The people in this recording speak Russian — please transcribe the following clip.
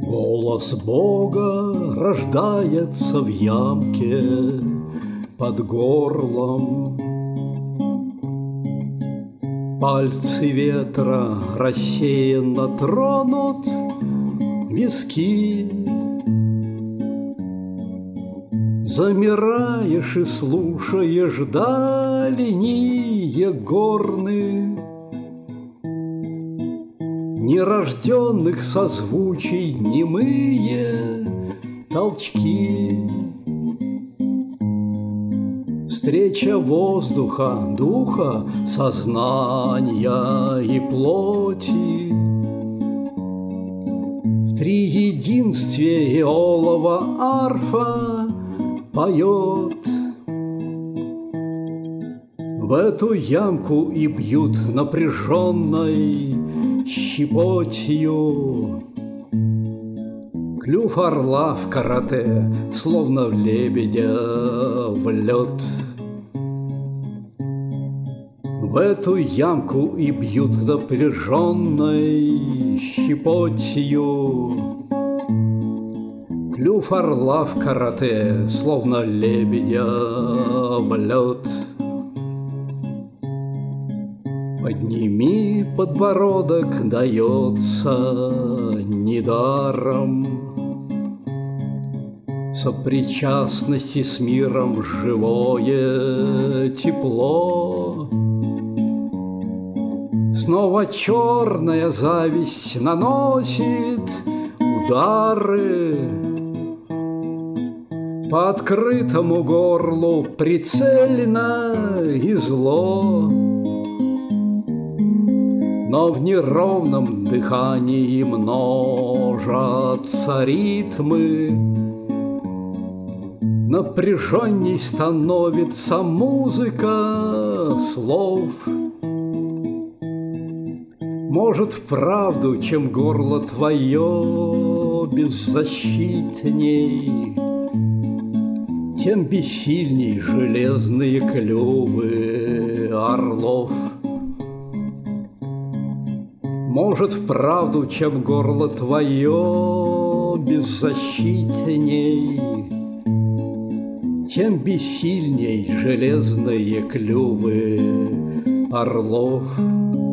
Голос Бога рождается в ямке под горлом. Пальцы ветра рассеянно тронут виски. Замираешь и слушаешь дальние горны нерожденных созвучий немые толчки. Встреча воздуха, духа, сознания и плоти. В триединстве Иолова арфа поет. В эту ямку и бьют напряженной щепотью. Клюв орла в карате, словно в лебедя в лед. В эту ямку и бьют напряженной щепотью. Клюв орла в карате, словно лебедя в лед. Подними подбородок, дается недаром. Сопричастности с миром живое тепло. Снова черная зависть наносит удары по открытому горлу прицельно и зло. Но в неровном дыхании множатся ритмы. Напряженней становится музыка слов. Может, вправду, чем горло твое беззащитней, тем бессильней железные клювы орлов. Может, вправду, чем горло твое беззащитней, тем бессильней железные клювы орлов.